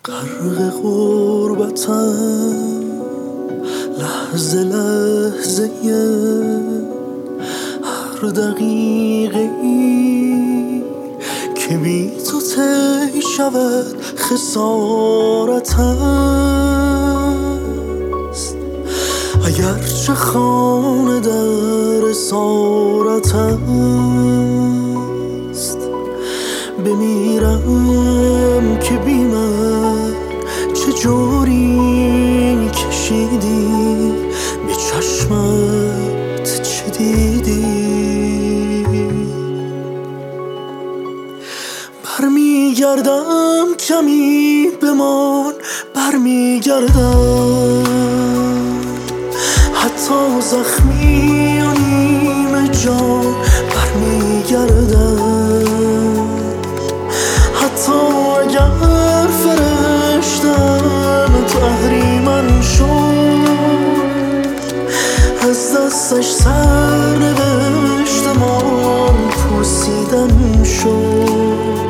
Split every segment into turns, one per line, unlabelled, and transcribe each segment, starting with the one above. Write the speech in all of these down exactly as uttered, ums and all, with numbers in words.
غرق غربتم لحظه لحظه هر دقیقه ای که بی تو طی شود خسارت است. اگرچه خانه در اسارت است، بمیرم که بی من چه جوری کشیدی، به چشمت چه دیدی. برمیگردم کمی بمان، برمیگردم حتی زخمی و نیمه جان، برمیگردم حتی اگر فرشتم تو اهریمن شد، از دستش سر نوشتم پوسیدن شد.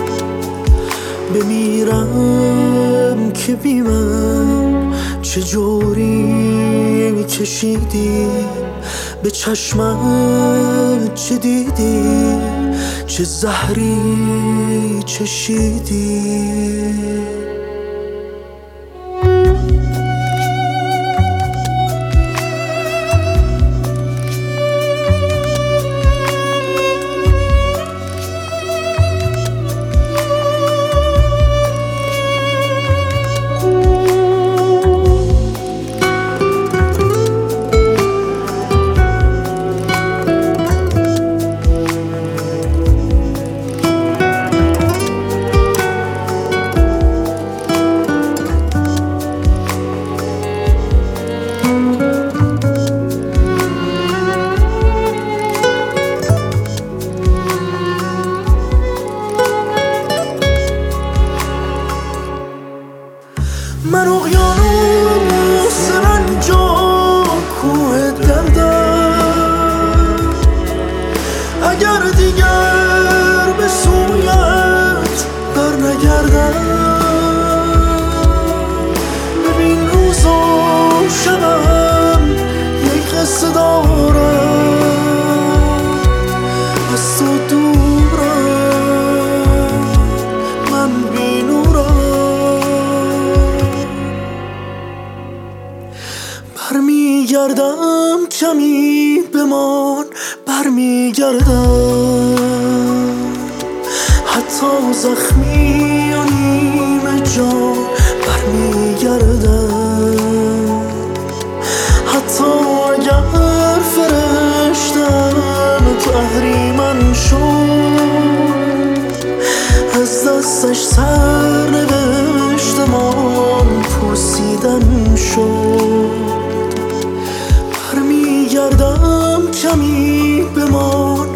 بمیرم که بی من چه جوری کشیدی، به چشمت چه دیدی، چه زهری چشیدی. من اقیانوس رنجا کوه دردم، اگر دیگر به سویت بر نگردم. ببین روز و شبم یک قصه دارم، از تو دورم من بی نورم. برمیگردم کمی بمان، برمیگردم حتی زخمی و نیمه جان، برمیگردم حتی اگر فرشتم تو اهریمن شد، از دستش سر نوشتم پوسیدن شد. برمیگردم کمی بمان،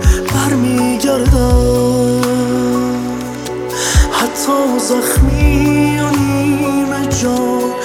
برمیگردم حتی زخمی و نیمه جان،